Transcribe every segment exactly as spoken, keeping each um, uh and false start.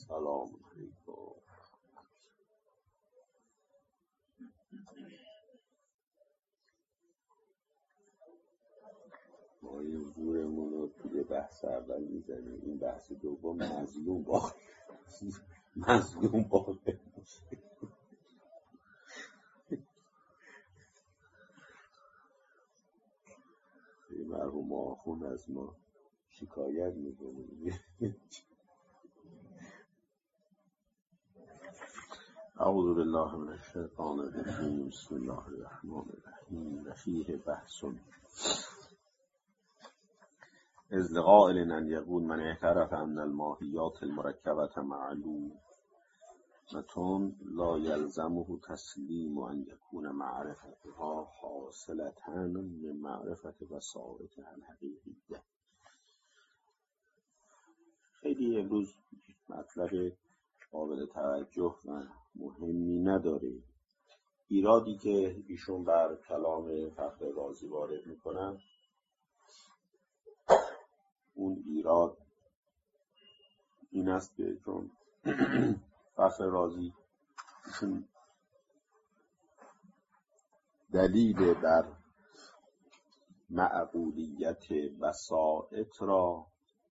سلام علیکم. ما یه زورمون رو توی بحث اول میزنیم، این بحث دوم مظلوم باقی مظلوم باقی مرحوم آخوند از ما شکایت میکنه. اعوذ بالله من الشیطان الرجیم. بسم الله الرحمن الرحیم. وفیه بحث از لقائل ان یقول من اعترف ان الماهیات المرکبة معلومة لا یلزمه تسلیم و ان یکون معرفتها حاصلة من معرفت وسائطها الحقیقیة. خیلی امروز مطلب قابل توجه و مهمی نداره. ایرادی که ایشون بر کلام فخر رازی وارد میکنن، اون ایراد این است که چون فخر رازی ایشون دلیل بر معقولیت وسائط را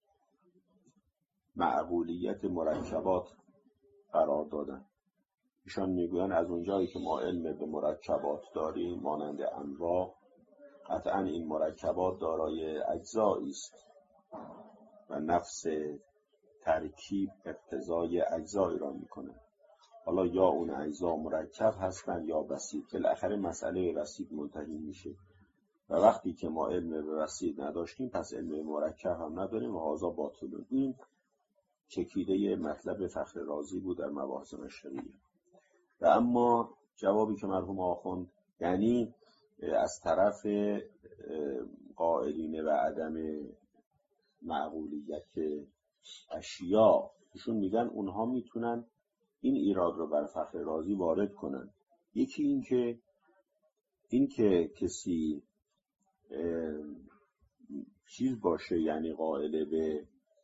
معقولیت مرکبات قرار دادن. ایشان میگویند از اونجایی که ما علم به مرکبات داریم مانند انواع، قطعا این مرکبات دارای اجزایی است و نفس ترکیب اقتضای اجزایی را میکنه. حالا یا اون اجزا مرکب هستن یا وسیط، بالاخره مسئله وسیط منتهی میشه و وقتی که ما علم به وسیط نداشتیم پس علم مرکب هم نداریم و هذا باطل. این چکیده مطلب فخر رازی بود در مباحث مشتریه. و اما جوابی که مرحوم آخوند، یعنی از طرف قائلین و عدم معقولیت اشیاء، ایشون میگن اونها میتونن این ایراد رو بر فخر رازی وارد کنن. یکی این که این که کسی چیز باشه، یعنی قائل به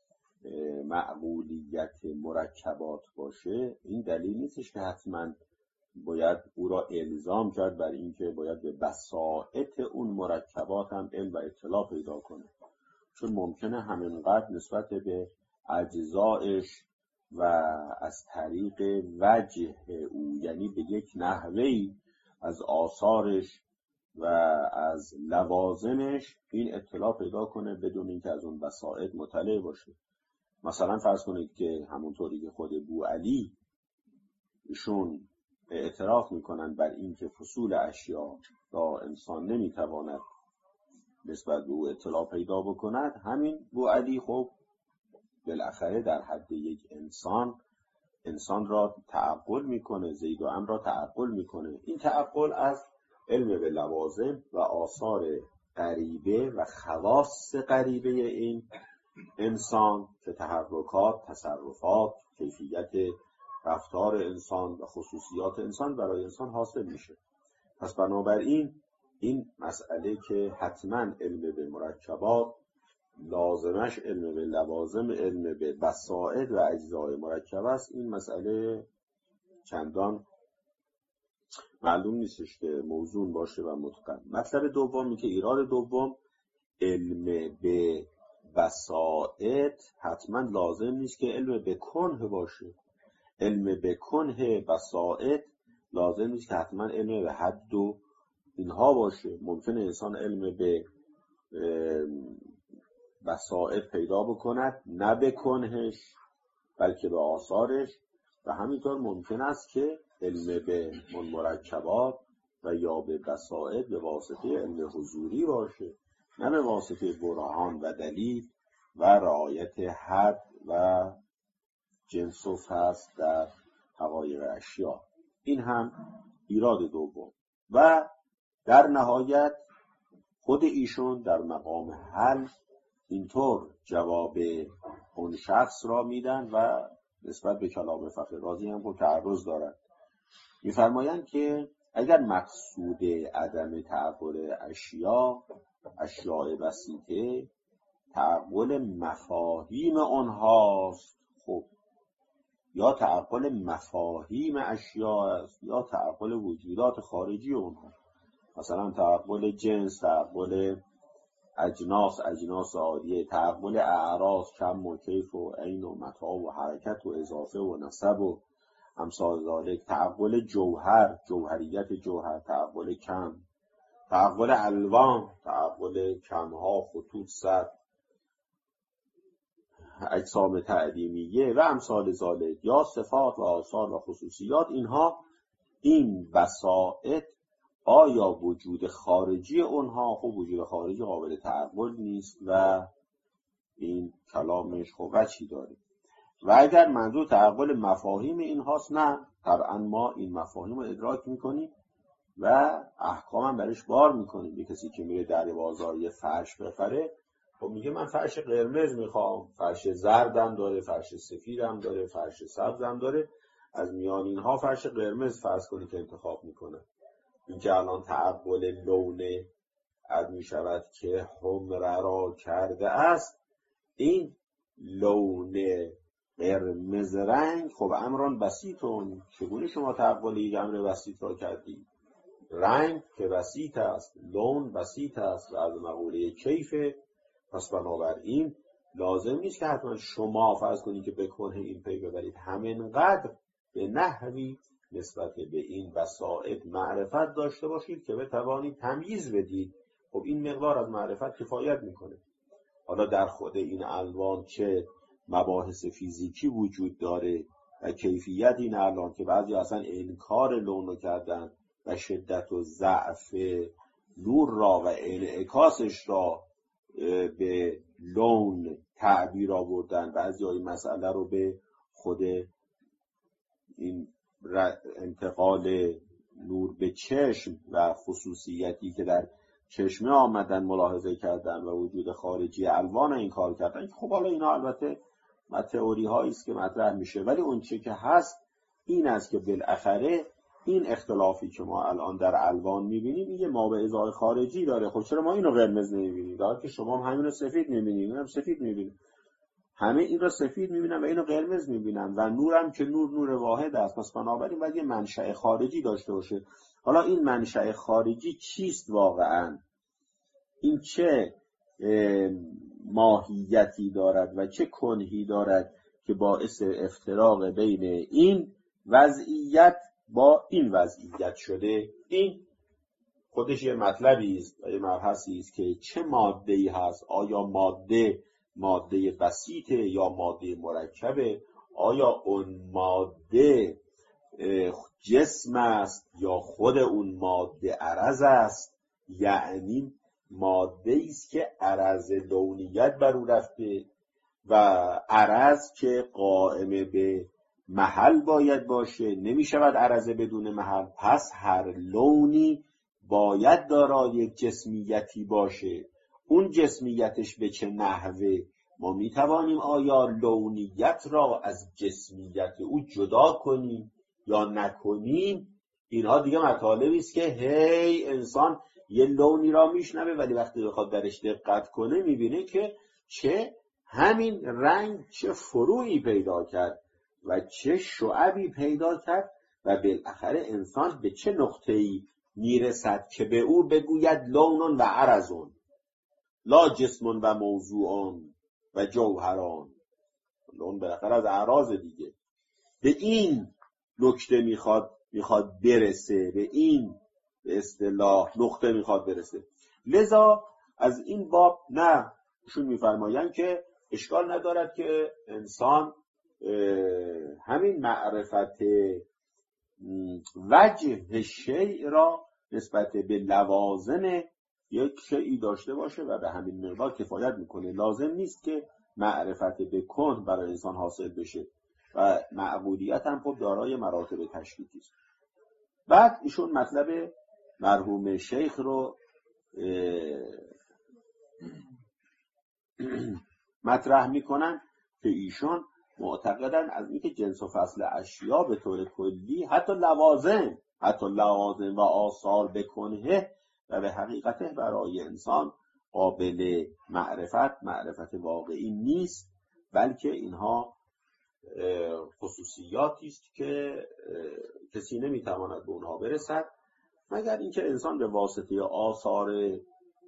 معقولیت مرکبات باشه، این دلیل نیستش که حتما باید او را الزام کرد بر این که باید به بساطت اون مرکبات هم علم و اطلاع پیدا کنه، چون ممکنه همینقدر نسبت به اجزایش و از طریق وجه او، یعنی به یک نحوهی از آثارش و از لوازمش این اطلاع پیدا کنه بدون اینکه از اون بساطت مطلع باشه. مثلا فرض کنید که همونطوری که خود بوعلی ایشون اعتراف میکنن بر این که فصول اشیاء را انسان نمیتواند نسبت به او اطلاع پیدا بکند، همین بوعلی خب بالاخره در حد یک انسان انسان را تعقل میکنه، زید و عمرو را تعقل میکنه. این تعقل از علم به لوازم و آثار غریبه و خواص غریبه این انسان که تحرکات، تصرفات، کیفیت رفتار انسان و خصوصیات انسان برای انسان حاصل میشه. پس بنابراین این مسئله که حتما علم به مرکبات لازمش علم به لوازم، علم به بساطت و اجزای مرکب است، این مسئله چندان معلوم نیستش که موزون باشه و متقن. مطلب دومی که ایراد دوم، علم به بساطت حتما لازم نیست که علم به کنه باشه. علم به کنه بساطت لازم نیست که حتما علم به حد و اینها باشه. ممکنه انسان علم به بساطت پیدا بکند، نه به کنهش بلکه به آثارش، و همینطور ممکن است که علم به مرکبات و یا به بساطت به واسطه علم حضوری باشه، نه به واسطه برهان و دلیل و رعایت حد و جنس و فصل در حقایق اشیاء. این هم ایراد دوم. و در نهایت خود ایشون در مقام حل اینطور جواب اون شخص را میدن و نسبت به کلام فخر رازی هم خود تعرض دارد. میفرمایند که اگر مقصود عدم تعقل اشیاء اشیاء بسیطه تعقل مفاهیم آنهاست، خب یا تعقل مفاهیم اشیاء است یا تعقل وجودات خارجی اونها. مثلا تعقل جنس، تعقل اجناس، اجناس عالیه، تعقل اعراض، کم و کیف و عین و متاع و حرکت و اضافه و نسب و امثال ذالک، تعقل جوهر، جوهریت جوهر، تعقل کم، تعقل الوان، تعقل کمها، خطوط، سطح، اجسام تعلیمیه و امثال ذالک، یا صفات و آثار و خصوصیات. اینها این وسائط آیا وجود خارجی اونها؟ خب وجود خارجی قابل تعقل نیست و این کلامش خب وجهی داره. و اگر منظور تعقل مفاهیم اینهاست، نه، طبعا ما این مفاهیم رو ادراک میکنیم و احکام هم برش بار میکنیم. یه کسی که میره در بازار یه فرش بخره، خب میگه من فرش قرمز میخوام، فرش زردم داره، فرش سفیدم داره، فرش سبزم داره، از میان اینها فرش قرمز فرض کنی که انتخاب میکنه. این که الان تعقل لون از میشود که حمره را کرده است، این لون قرمز رنگ خب امران بسیطون، چگونه شما تعقل یک امر بسیط را کردی؟ رنگ که بسیط است، لون بسیط است و از مقوله کیفه، پس بنابراین لازم نیست که حتما شما فرض کنید که به کنه این پی ببرید، همینقدر به نحوی نسبت به این وسائط معرفت داشته باشید که بتوانید تمییز بدید. خب این مقدار از معرفت کفایت میکنه. حالا در خود این الوان چه مباحث فیزیکی وجود داره و کیفیت این الوان که بعضی اصلا انکار لون رو کردن و شدت و ضعف نور را و انعکاسش را به لون تعبیر آوردن، بعضی های مسئله رو به خود این انتقال نور به چشم و خصوصیتی که در چشمه آمدن ملاحظه کردن و وجود خارجی الوان این کار کردن. خب حالا اینا البته تئوری هایی است که مطرح میشه، ولی اون چه که هست این است که بالاخره این اختلافی که ما الان در الوان میبینیم یه ما به ازای خارجی داره. خب چرا ما اینو قرمز نمیبینیم؟ داره که شما هم همین رو سفید میبینید، اینم سفید میبینید، همه این رو سفید میبینن و اینو قرمز میبینن و نورم که نور نور واحد است. پس بنابراین باید یه منشأ خارجی داشته باشه. حالا این منشأ خارجی چیست واقعا؟ این چه ماهیتی دارد و چه کنهی دارد که باعث افتراق بین این وضعیت با این وضعیت شده؟ این خودش یه مطلبی است و یه مبحثی است که چه ماده‌ای هست. آیا ماده ماده بسیطه یا ماده مرکبه؟ آیا اون ماده جسم است یا خود اون ماده عرض است؟ یعنی ماده است که عرض لونیت بر او رفته و عرض که قائم به محل باید باشه، نمی شود عرض بدون محل. پس هر لونی باید دارای جسمیتی باشه. اون جسمیتش به چه نحوه؟ ما می توانیم آیا لونیت را از جسمیت او جدا کنیم یا نکنیم؟ اینها دیگه مطالبی است که هی انسان یه لونی را میشنوه ولی وقتی بخواد درش دقت کنه میبینه که چه همین رنگ چه فروعی پیدا کرد و چه شعبی پیدا کرد و بالاخره انسان به چه نقطه‌ای میرسد که به او بگوید لونون و عرضون، لا جسمون و موضوعون و جوهران. لون بالاخره از اعراض دیگه. به این نکته میخواد میخواد برسه، به این به اصطلاح نقطه میخواد برسه. لذا از این باب نه ایشون میفرمایند که اشکال ندارد که انسان همین معرفت وجه شیء را نسبت به لوازم یک شیئی داشته باشه و به همین مقدار کفایت میکنه. لازم نیست که معرفت به کن برای انسان حاصل بشه و معبودیت هم خب دارای مراتب تشکیکی است. بعد ایشون مطلب مرحوم شیخ رو مطرح میکنن که ایشون معتقدن از اینکه جنس و فصل اشیا به طور کلی حتی لوازم حتی لوازم و آثار بکنه و به حقیقته برای انسان قابل معرفت معرفت واقعی نیست، بلکه اینها خصوصیاتی است که کسی نمیتواند به اونها برسد مگر اینکه انسان به واسطه آثار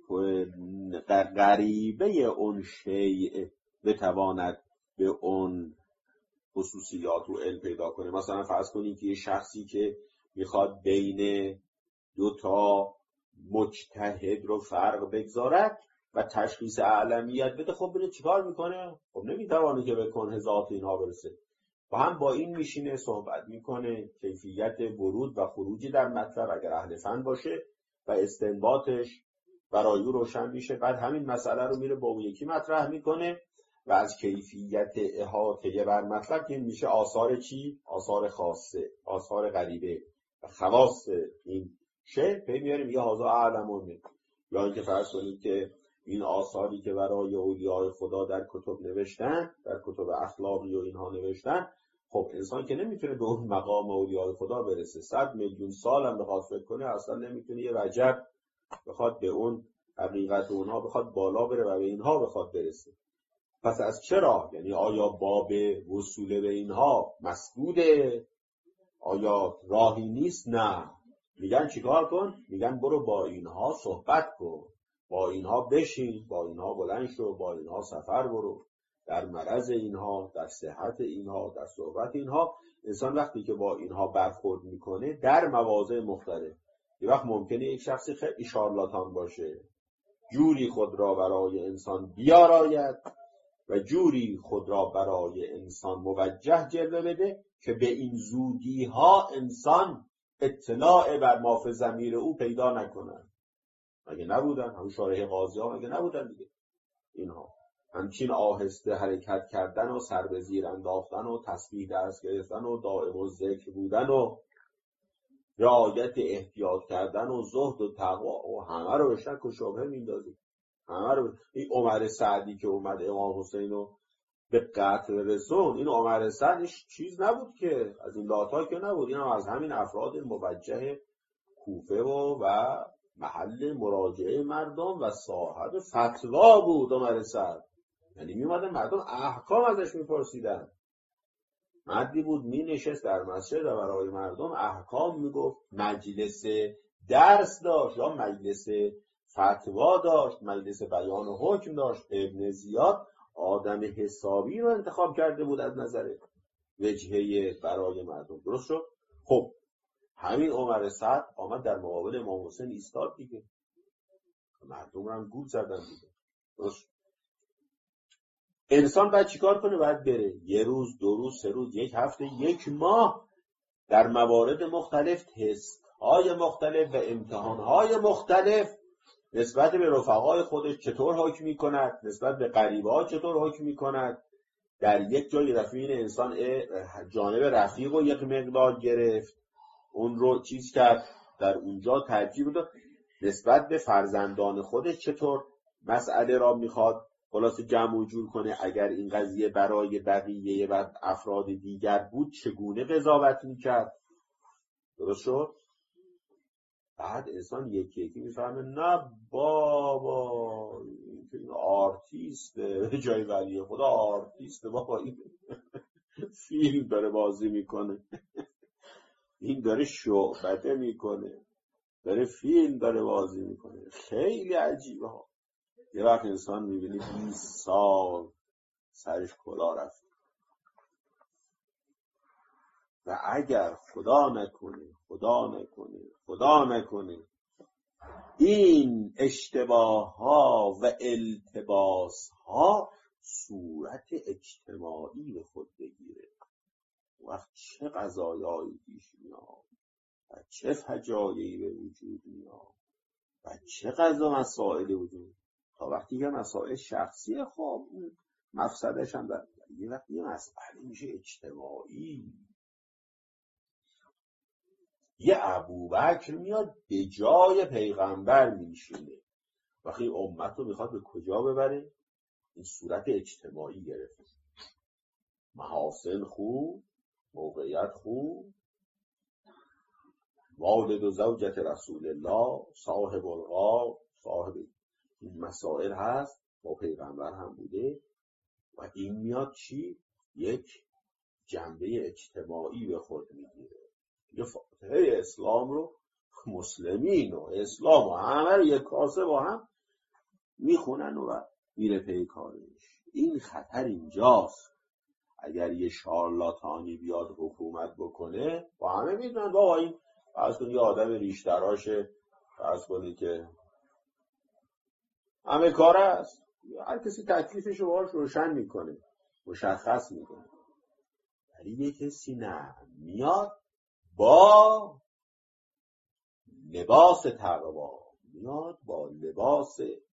غریبه اون شیء بتواند به اون خصوصیات و علم پیدا کنه. مثلا فرض کنید که یه شخصی که میخواد بین دو تا مجتهد رو فرق بگذارد و تشخیص اعلمیت بده، خب بره چیکار میکنه؟ خب نمیتوانه که به کنه ذات اینها برسه. با هم با این میشینه صحبت میکنه کیفیت ورود و خروجی در مطلب اگر اهل فن باشه و استنباطش برای او روشن میشه. بعد همین مسئله رو میره با اون یکی مطرح میکنه و از کیفیت احاطه بر مطلب که میشه آثار چی؟ آثار خاصه، آثار غریبه و خواص این شیء پی میاریم یه هازا اعلمونه. یا اینکه فرض کنید که این آثاری که برای اولیاء خدا در کتب نوشتن، در کتب اخلاقی و اینها نوشتن، خب انسان که نمیتونه به اون مقام اولیاء خدا برسه، صد میلیون سال هم بخواد فکر کنه اصلا نمیتونه یه وجب بخواد به اون حقیقت اونها بخواد بالا بره و به اینها بخواد برسه. پس از چرا؟ یعنی آیا باب وصول به اینها مسدوده؟ آیا راهی نیست؟ نه. میگن چیکار کن؟ میگن برو با اینها صحبت کن، با اینها بشین، با اینها بلند شو، با اینها سفر برو، در مرض اینها، در صحت اینها، در صحبت اینها. انسان وقتی که با اینها برخورد میکنه در مواضع مختلف، یه وقت ممکنه یک شخصی خیلی شارلاتان باشه، جوری خود را برای انسان بیاراید و جوری خود را برای انسان موجه جلوه بده که به این زودی ها انسان اطلاع بر ما فی ضمیر او پیدا نکنن. مگه نبودن همون شارح قاضی ها؟ مگه نبودن دیگه اینها؟ همچین آهسته حرکت کردن و سر به زیر انداختن و تسبیح درس گرفتن و دائم و ذکر بودن و رعایت احتیاط کردن و زهد و تقوا و همه رو به شک و شبهه میندازید. همه رو. این عمر سعدی که اومد امام حسین رو به قتل رسون، این عمر سعدش چیز نبود که از این لاتا که نبود، این هم از همین افراد موجه کوفه و, و محل مراجعه مردم و صاحب فتوا بود عمر سعد. یعنی می اومدن مردم احکام ازش میپرسیدن. مردی بود می نشست در مسجد و برای مردم احکام میگفت، مجلس درس داشت یا مجلس فتوا داشت، مجلس بیان و حکم داشت. ابن زیاد آدم حسابی رو انتخاب کرده بود از نظر وجهه برای مردم. درست شد؟ خب همین عمر سعد آمد در مقابل امام حسین ایستاد دیگه، مردم رو هم گول زدن دیگه. درست؟ انسان باید چیکار کنه؟ باید بره یه روز، دو روز، سه روز، یک هفته، یک ماه در موارد مختلف، تست های مختلف و امتحان های مختلف نسبت به رفقای خودش چطور حکم می‌کند، نسبت به غریبه ها چطور حکم می‌کند. در یک جای رفیق انسان جانب رفیق رو یک مقدار گرفت، اون رو چیز کرد، در اونجا ترجیح داد. نسبت به فرزندان خودش چطور مسئله را میخواد خلاص جمع و جور کنه، اگر این قضیه برای بقیه و افراد دیگر بود چگونه قضاوت میکرد. درست شد؟ بعد انسان یکی یکی میفهمه نه بابا این آرتیسته، جای ولی خدا آرتیسته بابا، این فیلم داره بازی میکنه، این داره شعبده میکنه، داره فیلم داره بازی میکنه. خیلی عجیبه ها. یه وقت انسان میبینی بیست سال سرش کلا رفت و اگر خدا نکنه خدا نکنه خدا نکنه این اشتباه ها و التباس ها صورت اجتماعی به خود بگیره، وقت چه قضایایی پیش میاد و چه فجایعی به وجود میاد و چه قضا مسائل وجود. تا وقتی که مسائل شخصیه خب مفسدش هم در یه وقتی یه مسئله میشه اجتماعی. یه ابوبکر میاد به جای پیغمبر میشینه، وقتی امت رو میخواد به کجا ببره؟ این صورت اجتماعی گرفته، محاسن خوب، موقعیت خوب، والد و زوجت رسول الله، صاحب الغار، صاحب این مسائل هست، با پیغمبر هم بوده و این میاد چی؟ یک جنبه اجتماعی به خود میگیره. یه فاتحه اسلام رو مسلمین و اسلام و همه رو یک کاسه با هم میخونن و میره پی کارش. این خطر اینجاست. اگر یه شارلاتانی بیاد حکومت بکنه با همه میدونن بابا این فرض کنید یه آدم ریش‌تراشه، فرض کنید که همه کار است، هر کسی تکلیفش رو باهاش روشن میکنه، مشخص میکنه. ولی یه کسی نه، میاد با لباس تقوا، میاد با لباس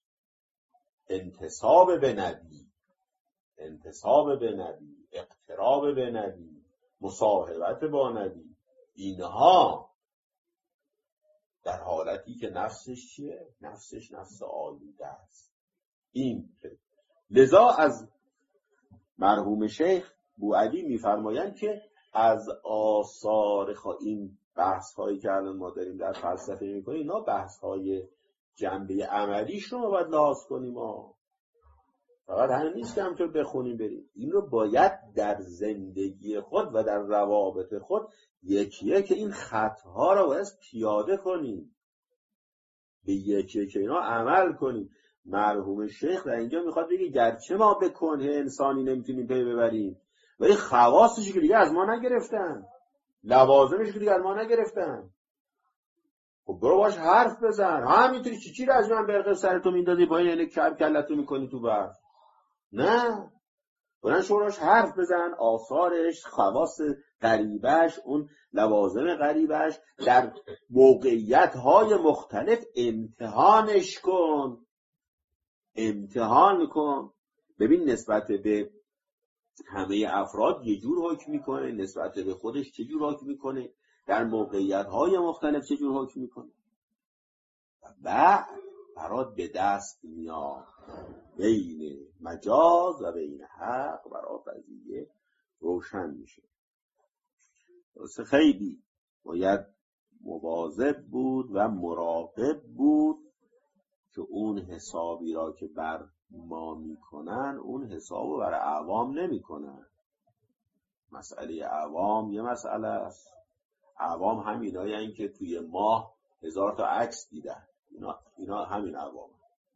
انتساب به نبی، انتساب به نبی، اقتراب به نبی، مصاحبت با نبی، اینها در حالتی که نفسش چیه؟ نفسش نفس آلوده است. این لذا از مرحوم شیخ بوعلی میفرمایند که از آثار خوا... این بحث هایی که الان ما داریم در فلسفه میکنیم، اینا بحث های جنبه عملیش رو باید لحاظ کنیم. ما فقط همین نیست که همطور بخونیم بریم، این رو باید در زندگی خود و در روابط خود یکی یک این خطها رو باید پیاده کنیم، به یکی یک اینا عمل کنیم. مرحوم شیخ در اینجا میخواد بگه گرچه ما به کنه انسانی نمیتونیم پی ببریم، ولی خواستش که دیگه از ما نگرفتن، لوازمش که دیگه از ما نگرفتن. خب برو باش حرف بزن. همینطوری چی چی رو از من برقه سرتو میندازی با این کب کلتو میکنی تو برف؟ نه، برن شوراش حرف بزن، آثارش، خواص غریبش، اون لوازم غریبش در موقعیت های مختلف امتحانش کن، امتحان کن. ببین نسبت به همه افراد یه جور حکم میکنه، نسبت به خودش چه جور حکم میکنه، در موقعیت های مختلف چه جور حکم میکنه و بعد برات به دست میاد بین مجاز و بین حق برات قضیه روشن میشه. واسه خیلی باید مواظب بود و مراقب بود که اون حسابی را که بر ما میکنن اون حسابو بر عوام نمیکنن. مسئله عوام یه مسئله است. عوام همینایی هستن که توی ماه هزار تا عکس دیدن، اینا, اینا همین عوام.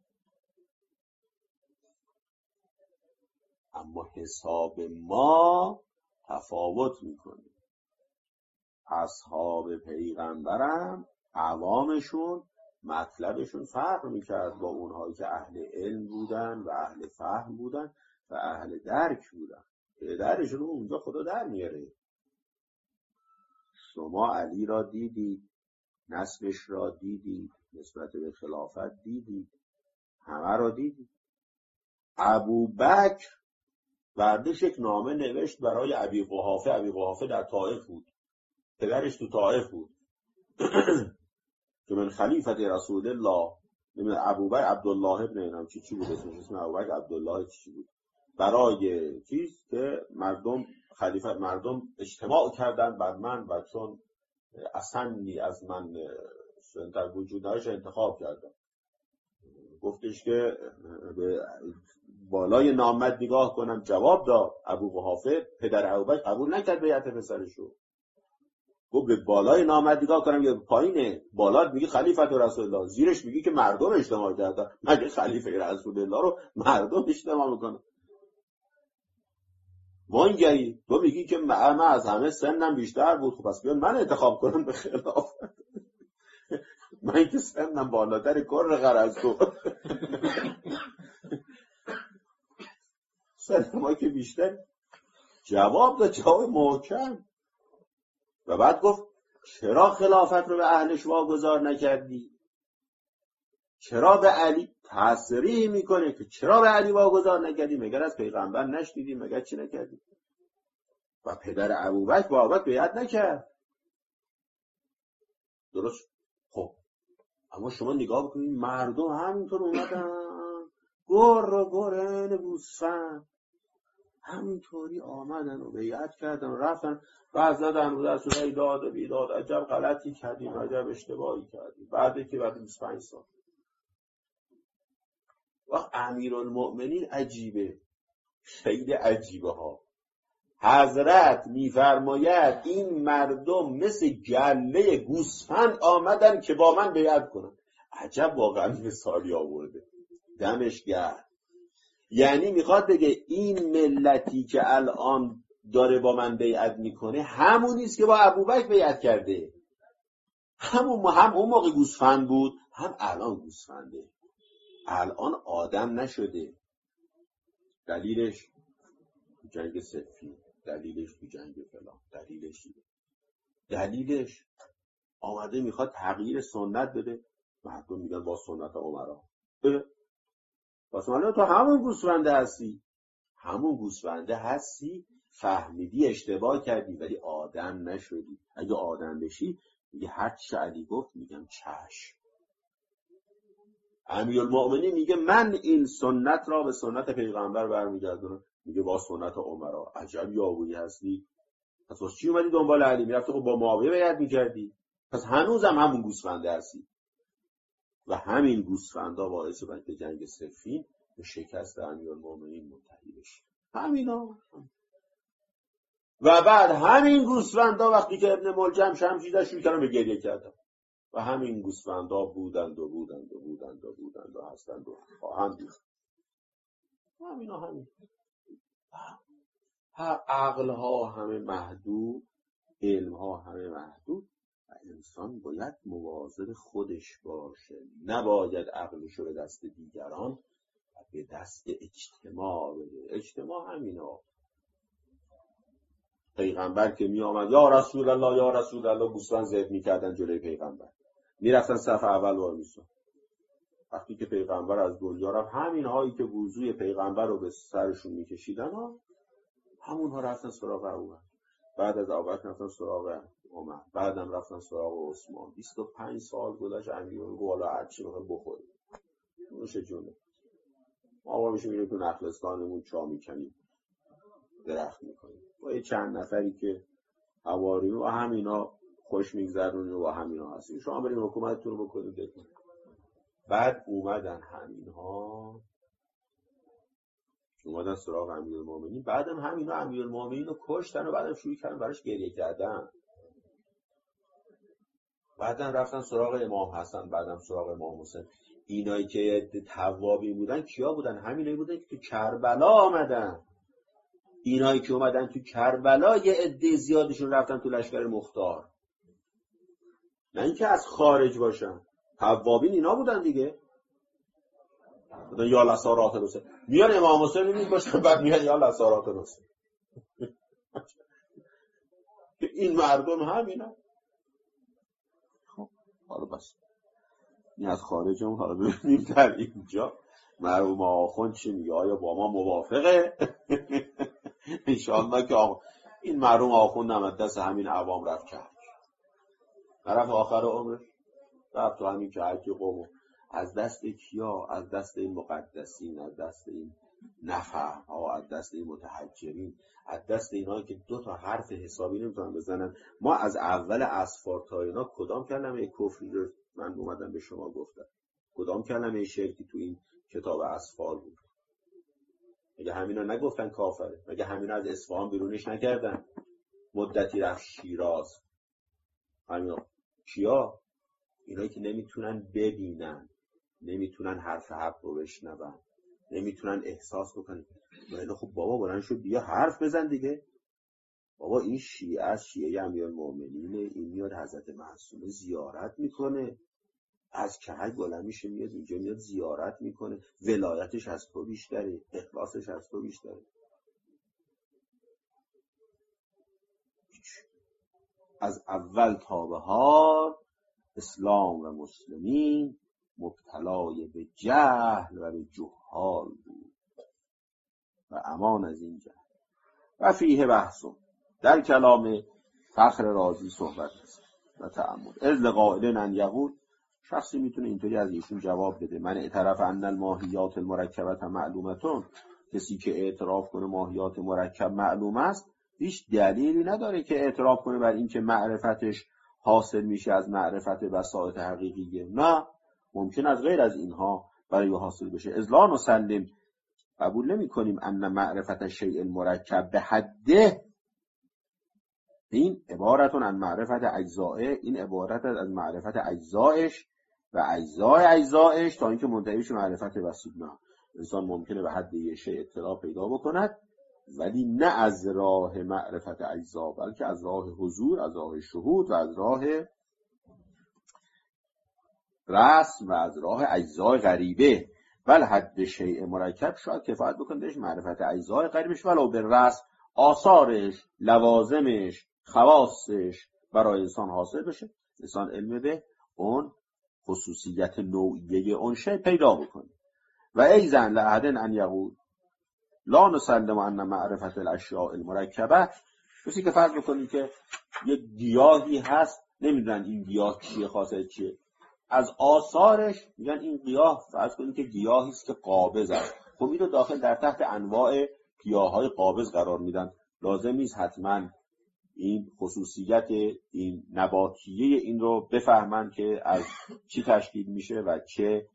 اما حساب ما تفاوت میکنه. اصحاب پیغمبرم عوامشون مطلبشون فرق میکرد با اونهایی که اهل علم بودن و اهل فهم بودن و اهل درک بودن. درشون اونجا خدا در میاره. شما علی را دیدید، نسبش را دیدید، نسبت به خلافت دیدید، همه را دیدید. ابوبکر بردش یک نامه نوشت برای ابی قحافه. ابی قحافه در طائف بود، پدرش تو طائف بود که من خلیفت رسول الله، نمیدونم ابوبکر عبدالله ابن اینم چی چی بود اسمش، اسم ابوبکر عبدالله چی بود، برای چیز که مردم خلیفت مردم اجتماع کردن بر من و چون اصلی از من در وجودش انتخاب کردن، گفتش که به بالای نامت نگاه کنم. جواب داد ابو قحافه پدر ابوبکر قبول نکرد بیعت پسرشو. گفت به بالای نامت نگاه کنم یا پایینه؟ بالات میگی خلیفت رسول الله، زیرش میگی که مردم اجتماع کردن. مگه خلیفه رسول الله رو مردم اجتماع میکنن؟ وانگهی تو میگی که من از همه سنم بیشتر بود، خب پس بیان من انتخاب کنم به خلافت. من که سنم بالاتر کر غرض تو سن ما که بیشتر. جواب داد، جواب محکم. و بعد گفت چرا خلافت رو به اهلش واگذار نکردی؟ چرا به علی تصریح میکنه که چرا به علی واگذار نکردی؟ مگر از پیغمبر نشنیدی؟ مگر چی نکردی؟ و پدر ابوبکر با ابوبکر بیعت نکرد. درست. خب اما شما نگاه بکنید مردم همینطور اومدن گر گرن گوسفند همینطوری آمدن و بیعت کردن و رفتن و زدن و دست و داد و بیداد. عجب غلطی کردیم، عجب اشتباهی کردیم. بعدی که بعد بیست و پنج سال وقت امیرالمؤمنین عجیبه، خیلی عجیبه ها. حضرت میفرماید این مردم مثل گله گوسفند آمدن که با من بیعت کنن. عجب واقعا مثالی آورده، دمش گرم. یعنی میخواد بگه این ملتی که الان داره با من بیعت میکنه همونیست که با ابوبکر بیعت کرده. همون هم اون موقع گوسفند بود، هم الان گوسفنده. الان آدم نشده. دلیلش تو جنگ صفین، دلیلش تو جنگ فلان، دلیلش دلیلش آمده میخواد تغییر سنت بده. مردم میگن با سنت عمرا. پس مالا تو همون گوسفنده هستی، همون گوسفنده هستی، فهمیدی اشتباه کردی ولی آدم نشدی. اگه آدم بشی میگه هر چی علی گفت میگم چشم. امیرالمؤمنین میگه من این سنت را به سنت پیغمبر برمیگردونم، میگه با سنت عمرا. عجب یاوهی هستی. پس واسه چی اومدی دنبال علی میرفتی؟ خب با معاویه بیعت میکردی. پس هنوزم همون گوسفنده هستی. و همین گوسفندا باعث شد که جنگ صفین به شکست امیرالمؤمنین منتهی بشه. همینا. و بعد همین گوسفندا وقتی که ابن ملجم شمشیر شروع کردن به گریه کردن، و همین گوسفندا بودند و بودند و بودند و بودند و هستند و خواهند بود. همینا همین. عقل ها همه محدود، علم ها همه محدود و انسان باید مواظب خودش باشه. نباید عقلش رو به دست دیگران و به دست اجتماع بده. اجتماع همینا. پیغمبر که می آمد یا رسول الله یا رسول الله گوسفند ذبح می‌کردن جلوی پیغمبر، میرفتن صف اول وای میسن. وقتی که پیغمبر از دنیا رفت، همین هایی که وضوی پیغمبر رو به سرشون میکشیدن ها، همون ها رفتن سراغ ابوبکر. بعد از ابوبکر رفتن سراغ عمر، بعدم رفتن سراغ عثمان. بیست و پنج سال گذشت. امیرالمومنین والا هر چی بخواد بخوره. نوش جونه. ما میشه میریم تو نخلستانمون چا میکنیم، درخت میکنیم. با یه چند نفری که حواری و همینا خوش میگذرونیم و همینا هستیم. شما بریم حکومتتون رو بکنید بکنید. بعد اومدن همینها اومدن سراغ امیرالمومنین. بعدم همینا امیرالمومنین رو کشتن و بعدم شروع کردن براش گریه کردن. بعدم رفتن سراغ امام حسن، بعدم سراغ امام حسین. اینایی که توابی بودن کیا بودن؟ همینایی بودن که تو کربلا آمدن. اینایی که اومدن تو کربلا یه عده زیادشون رفتن تو لشکر مختار، نه اینکه از خارج باشن. توابین اینا بودن دیگه. بودن یا لسارات حسین. میان امام حسین میبینید باشن، بعد میان یا لسارات حسین. این مردم همینا. خب حالا بس این از خارجمون. حالا ببینیم در اینجا مرحوم آخوند چی میگه. آیا با ما موافقه؟ انشاءالله که آخوند. این مرحوم آخوند هم دست همین عوام رفت کرد، طرف آخر عمرش رفت تو همین که حکی قوم. از دست کیا؟ از دست این مقدسین، از دست این نفهم ها، از دست این متحجرین، از دست اینایی که دو تا حرف حسابی نمیتونن بزنن. ما از اول اسفار تا اینا کدام کلمه کفری رو من اومدم به شما گفتم؟ کدام کلمه شرکی تو این کتاب اسفار بود؟ مگه همینا نگفتن کافره؟ مگه همینا از اصفهان بیرونش نکردن؟ مدتی رفت شیراز. همینا کیا؟ اینایی که نمیتونن ببینن، نمیتونن حرف حق رو بشنون، نمیتونن احساس بکنن. ولی خب بابا بلند شو بیا حرف بزن دیگه. بابا این شیعه از شیعه امیرالمومنینه، این میاد حضرت معصومه زیارت میکنه، از کهک بلند میشه میاد اینجا میاد زیارت میکنه. ولایتش از تو بیشتره، اخلاصش از تو بیشتره. از اول تا بهار اسلام و مسلمین مبتلای به جهل و به جهال بود و امان از این جهل. و فیه بحثم، در کلام فخر رازی صحبت است و تأمل. از لقائلن ان یقول، شخصی میتونه اینطوری از ایشون جواب بده: من اعترف ان الماهیات المرکبت معلومتون. کسی که اعتراف کنه ماهیات مرکب معلوم است، هیچ دلیلی نداره که اعتراف کنه بر این که معرفتش حاصل میشه از معرفت بساطت حقیقیه. نه، ممکن از غیر از اینها برای حاصل بشه. از لا نسلم، قبول نمی کنیم ان معرفت شیء مرکب به حده این عبارتون عن معرفت اجزائه، این عبارت از معرفت اجزایش و اجزای اجزایش تا اینکه منتهی بشه معرفت وسیع. نه، انسان ممکنه به حد یه شی اطلاع پیدا بکند ولی نه از راه معرفت اجزا، بلکه از راه حضور، از راه شهود و از راه رسم و از راه اجزای غریبه. بل حد شیء مرکب شاید کفایت بکنه بهش معرفت اجزای غریبش ولو به رسم، آثارش، لوازمش، خواصش برای انسان حاصل بشه، انسان علم به اون خصوصیت نوعیه اون شی پیدا بکنه. و ایزن لأحدن ان یقول لا نسلم ان معرفت الاشیاء المرکبه، کسی که فرض بکنید که یک گیاهی هست نمیدونن این گیاه چیه، خاصیت چیه، از آثارش میگن این گیاه، فرض کنید که گیاهی است که قابض است، خب اینو داخل در تحت انواع گیاهای قابض قرار میدن، لازم نیست حتما این خصوصیت این نباتیه این رو بفهمن که از چی تشکیل میشه و چه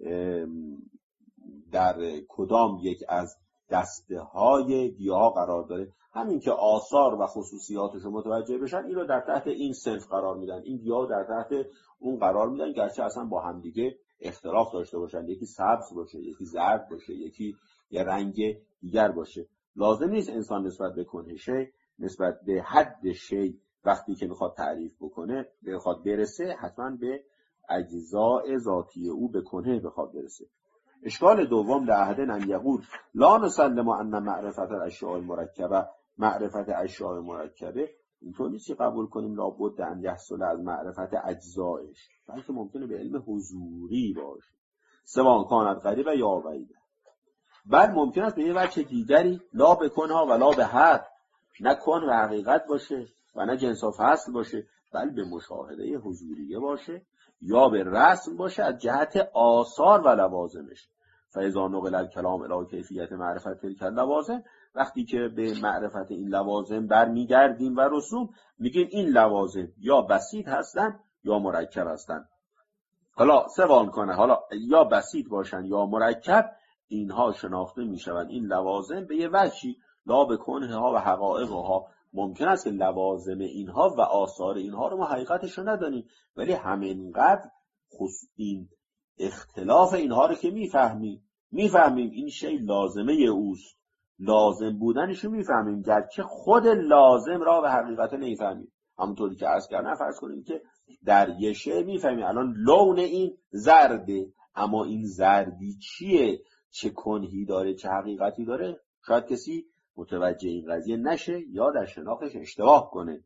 در کدام یک از دسته های گیاه قرار داره. همین که آثار و خصوصیاتش رو متوجه بشن این رو در تحت این صنف قرار میدن، این گیاه در تحت اون قرار میدن، گرچه اصلا با هم دیگه اختلاف داشته باشن، یکی سبز باشه، یکی زرد باشه، یکی یه رنگ دیگر باشه. لازم نیست انسان نسبت به کنه شی، نسبت به حد شی وقتی که میخواد تعریف بکنه، بخواد برسه حتما به اجزاء ذاتی او به کنه بخواد برسه. اشکال دوم لأحدن ان یقول لا نسلم ان معرفت الاشیاء المرکبه، معرفت اشیاء مرکبه اینطور نیست که قبول کنیم لابد ان یحصل از معرفت اجزایش، بلکه ممکنه به علم حضوری باشه، سواء کانت غریبه یا بعیده. بعد ممکن است به یه وجه دیگری لا بکنها و لا به حد، نه کن و حقیقت باشه و نه جنس و فصل باشه، بل به مشاهده حضوریه باشه یا به رسم باشه از جهت آثار و لوازمش. فاذا نقل الکلام الی کیفیت معرفت تلک اللوازم، وقتی که به معرفت این لوازم برمیگردیم و رسوم، میگیم این لوازم یا بسیط هستن یا مرکب هستن. حالا سوال کنه، حالا یا بسیط باشن یا مرکب، اینها شناخته میشوند این لوازم به یه وجهی لا به کنه ها و حقایق ها. ممکن است که لوازم اینها و آثار اینها رو ما حقیقتش رو ندانیم، ولی همینقدر این اختلاف اینها رو که میفهمیم میفهمیم این شی لازمه اوست، لازم بودنش رو میفهمیم، گرچه خود لازم را به حقیقت نمیفهمیم. همونطوری که عرض کردم، فرض کنیم که در یه شی میفهمیم الان لون این زرده، اما این زردی چیه، چه کنهی داره، چه حقیقتی داره، شاید کسی متوجه این قضیه نشه یا در شناختش اشتباه کنه،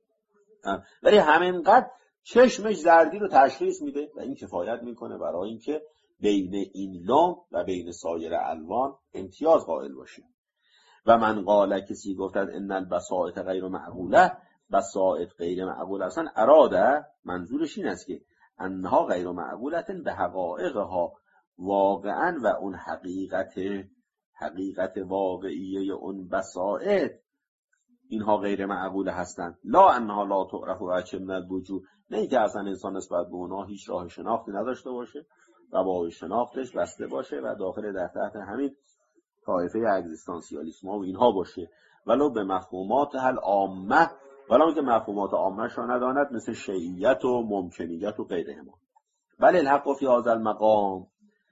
ولی همینقدر چشمش زردی رو تشخیص میده و این کفایت میکنه برای اینکه بین این لون و بین سایر الوان امتیاز قائل باشه. و من قاله، کسی گفتد ان البسائط غیر معقوله، بسائط غیر معقول اصلا اراده، منظورش این است که انها غیر معقولتن به حقایقها، واقعا و اون حقیقت حقیقت واقعیه اون بسائط اینها غیر معقوله هستند، لا انها لا تعرف و چه من الوجوه، نه اینکه اصلا انسان نسبت به اونها هیچ راه شناختی نداشته باشه و با شناختش بسته باشه و داخل در تحت همین طایفه اگزیستانسیالیسم ها و اینها باشه، ولو به مفهومات هل عامه، ولو که مفهومات عامه را نداند، مثل شیعیت و ممکنیت و غیرهما. بل الحق فی هذا المقام،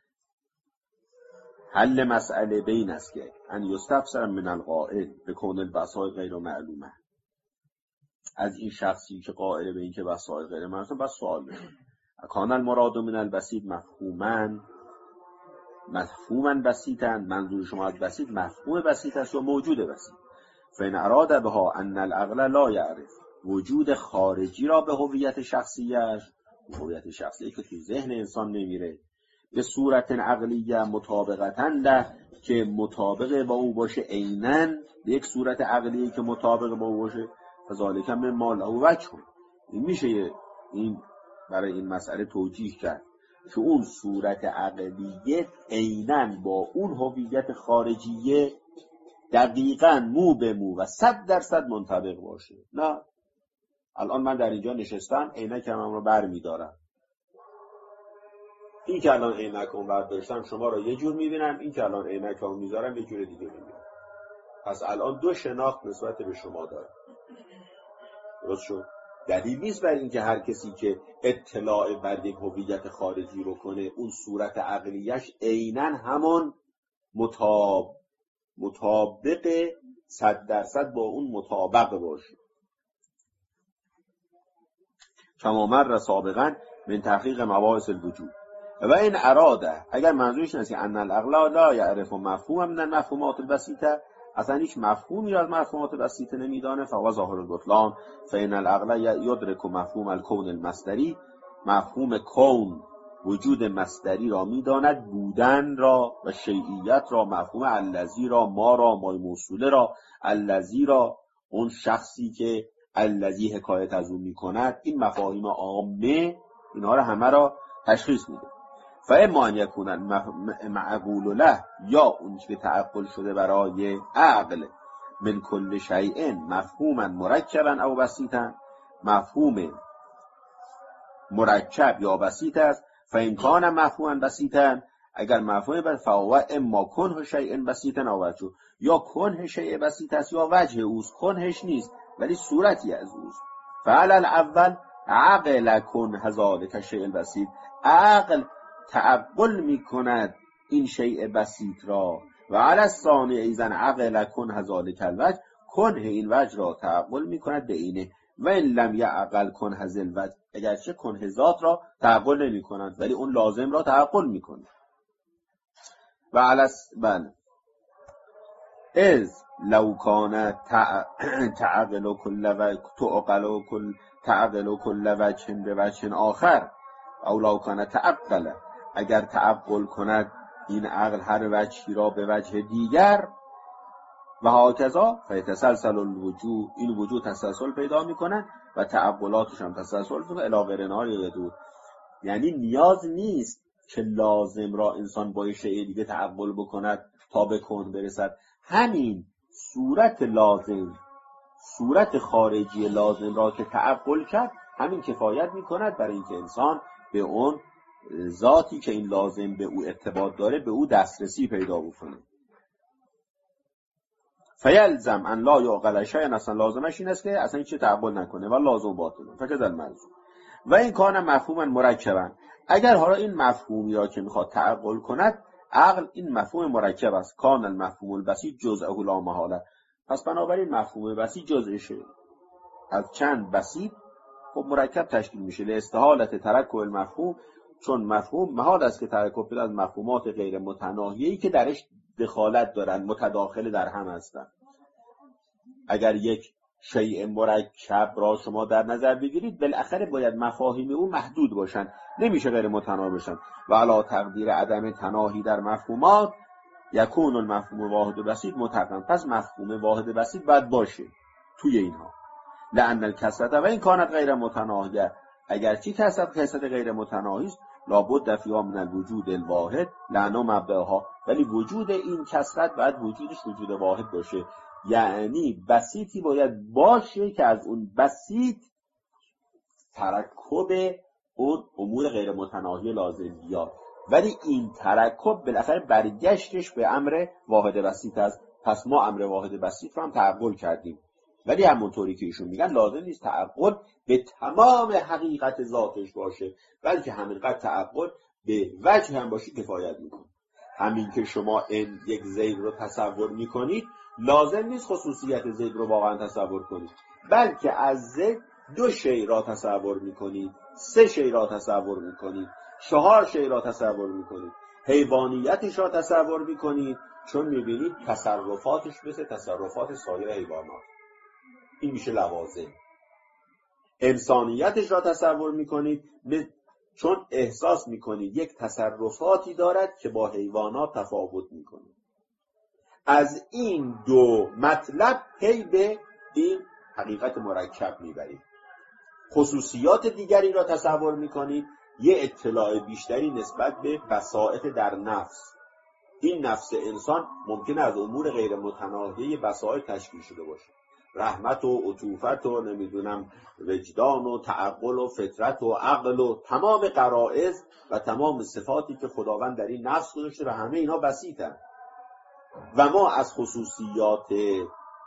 حل مسئله بین است که ان یستفسر من القائل به کون البسائط غیر معلومه، از این شخصی که قائل به این که بسائط غیر معلومه بس سوال بشه، کان المراد من البسیط مفهوما مفهوما بسیطا، منظور شما از بسیط مفهوم بسیط است و موجود بسیط. فإن اراد بها ان العقل لا يعرف، وجود خارجی را به هویت شخصیش، هویت شخصی که تو ذهن انسان نمیره، به صورت عقلیه مطابقتاً له، که مطابق با او باشه، عیناً به یک صورت عقلیه که مطابق با او باشه، فذلک مما له وجه. این میشه این برای این مسئله توجیه کرد که اون صورت عقلیه عیناً با اون هویت خارجیه دقیقاً مو به مو و صد درصد منطبق باشه. نه، الان من در اینجا نشستم، عینکم رو بر میدارم، این که الان عینک اون برداشتم شما رو یه جور میبینم، این که الان عینک رو میذارم یه جور دیگه میبینم. پس الان دو شناخت نسبت به شما دارم. درست شد؟ دلیل نیست بر اینکه هر کسی که اطلاع بر یک هویت خارجی رو کنه اون صورت عقلیش عیناً همون مطابق مطابق صد درصد با اون مطابق باشه. کما مر سابقا من تحقیق مباحث الوجود. و این اراده، اگر منظورش اینه ان العقل لا یعرف مفهوما من المفهومات البسیطه، اصلا هیچ مفهومی از مفهومات بسیطه نمیدانه، فهو ظاهر البطلان. فان العقل یدرک مفهوم الکون المصدری، مفهوم کون وجود مصدری را میداند، بودن را و شیعیت را، مفهوم الذی را، ما را، مای موصوله را، الذی را، اون شخصی که الذی حکایت از اون میکند، این مفاهیم عامه اینها را همه را تشخیص میده. فاما ان یکون معقول له، یا اون که تعقل شده برای عقل، من کل شیء مفهوما مرکبا او بسیطا، مفهوم مرکب یا بسیط است. فان کان مفهوما بسیطا، اگر مفهوم بسیط، فهو اما کنه شیء بسیطا او وجه، یا کنه شیء بسیط است یا وجه اوست، کنهش نیست ولی صورتی از اوست. فعل الاول عقل کن ذلک شیء بسیط، عقل تعقل می کند این شیء بسیط را. و علی الثانی ایضا عقل کن ذلک الوجه، کنه این وجه را تعقل می کند به اینه. و این لم یعقل کنه ذل وجه، اگرچه کنه ذات را تعقل نمی کند ولی اون لازم را تعقل می کند. و علی بله از لو کان تعقل کل وجه تعقل کل تعقل کل وجه به وجه آخر، او لو کان تعقل، اگر تعقل کند این عقل هر وجهی را به وجه دیگر، و هاکذا فیتسلسل الوجود، این وجود تسلسل پیدا میکنن و تعقلاتش هم تسلسل و الی غیر نار یدود. یعنی نیاز نیست که لازم را انسان با شیء دیگه تعقل بکند تا به کون برسد، همین صورت لازم، صورت خارجی لازم را که تعقل کرد، همین کفایت میکند برای اینکه انسان به اون ذاتی که این لازم به او ارتباط داره به او دسترسی پیدا بکنه. فیلزم ان لا یعقل شیئا، اصلا لازمش این است که اصلا هیچ تعقل نکنه و لازم باطله. فکذا المنظور. و این کان مفهوما مرکبا، اگر حالا این مفهومی را که میخواد تعقل کند عقل این مفهوم مرکب است، کان المفهوم البسیط جزءه لا محاله، پس بنابراین مفهوم بسیط جزءشه از چند بسیط خب مرکب تشکیل میشه. لاستحالت ترکب المفهوم، چون مفهوم محال است که ترکب پیدا از مفهومات غیر متناهیه‌ای که درش دخالت دارن، متداخل در هم هستن. اگر یک شیء مرکب را شما در نظر بگیرید بالاخره باید مفاهیم او محدود باشن، نمیشه غیر متناهی باشن. و علی تقدیر عدم تناهی در مفهومات یکون المفهوم واحد بسیط متقن، پس مفهوم واحد بسیط باید باشه توی اینها. لأن الکثرت و این کانت غیر متناهیه، اگرچه کثرت کثرت غیر متناهی است، لابد فیها من الوجود الواحد لأنه مبدأها، ولی وجود این کثرت باید وجودش وجود واحد باشه، یعنی بسیطی باید باشه که از اون بسیط ترکب اون امور غیر متناهی لازم بیاد، ولی این ترکب بالاخره برگشتش به امر واحد بسیط است. پس ما امر واحد بسیط رو هم تعقل کردیم، ولی همونطوری که ایشون میگن لازم نیست تعقل به تمام حقیقت ذاتش باشه، بلکه همینقدر تعقل به وجه هم باشه کفایت میکنه. همین که شما این یک زید رو تصور میکنید لازم نیست خصوصیت زید رو واقعا تصور کنید، بلکه از زید دو شی را تصور میکنید، سه شی را تصور میکنید، چهار شی را تصور میکنید، حیوانیتش را تصور میکنید چون میبینید تصرفاتش مثل تصرفات سایر حیوانات، این میشه لوازم. انسانیتش را تصور میکنید چون احساس میکنید یک تصرفاتی دارد که با حیوانات تفاوت میکنه. از این دو مطلب پی به این حقیقت مرکب میبرید. خصوصیات دیگری را تصور میکنید، یه اطلاع بیشتری نسبت به بساطت در نفس. این نفس انسان ممکنه از امور غیر متناهی بساطت تشکیل شده باشه، رحمت و عطوفت و نمیدونم وجدان و تعقل و فطرت و عقل و تمام غرائز و تمام صفاتی که خداوند در این نفس گذاشته و همه اینا بسیطن. و ما از خصوصیات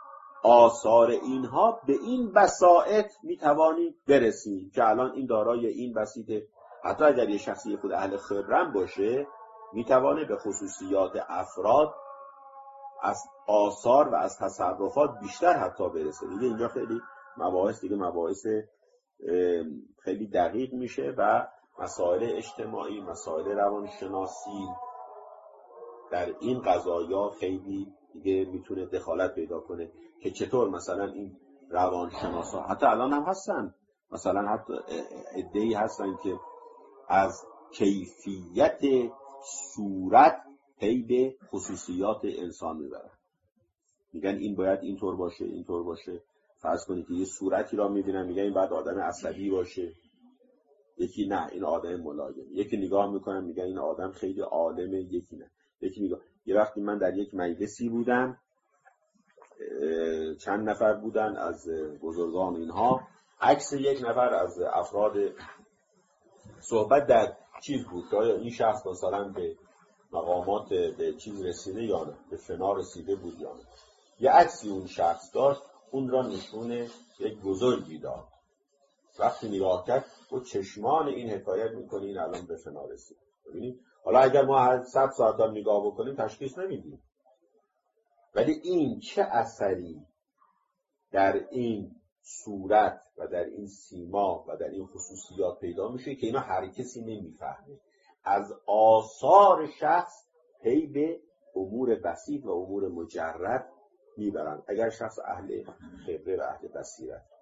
آثار اینها به این بساطت میتوانیم برسیم که الان این دارای این بسیطه. حتی اگر یه شخصی خود اهل خبرم باشه میتوانه به خصوصیات افراد از آثار و از تصرفات بیشتر حتی برسه. دیگه اینجا خیلی مباحث دیگه مباحث خیلی دقیق میشه و مسائل اجتماعی، مسائل روانشناسی در این قضایا خیلی دیگه میتونه دخالت پیدا کنه که چطور مثلا این روانشناسا حتی الان هم هستن، مثلا حتی عده‌ای هستن که از کیفیت صورت پی به خصوصیات انسان میبرن، میگن این باید اینطور باشه اینطور باشه. فرض کنید که یه صورتی را میبینن میگن این باید آدم عصبی باشه، یکی نه این آدم ملایم، یکی نگاه میکنن میگن این آدم خیلی عالمه، یکی نه یکی نگاه. یه وقتی من در یک مجلسی بودم، چند نفر بودن از بزرگان اینها، عکس یک نفر از افراد صحبت در چیز بود که آیا این شخص مثلا به مقامات به چیز رسیده یا نه، به فنا رسیده بود یا نه. یه عکسی اون شخص داشت، اون را نشون یک بزرگی داد. وقتی نگاه کرد و چشمان این حکایت میکنه این الان به فنا رسید. ببینید حالا اگر ما هر صد ساعت هم نگاه بکنیم تشخیص نمیدیم، ولی این چه اثری در این صورت و در این سیما و در این خصوصیات پیدا میشه که اینا هر کسی نمیفهمه. از آثار شخص پی به امور بسیط و امور مجرد میبرن اگر شخص اهل خبره و اهل بصیرت.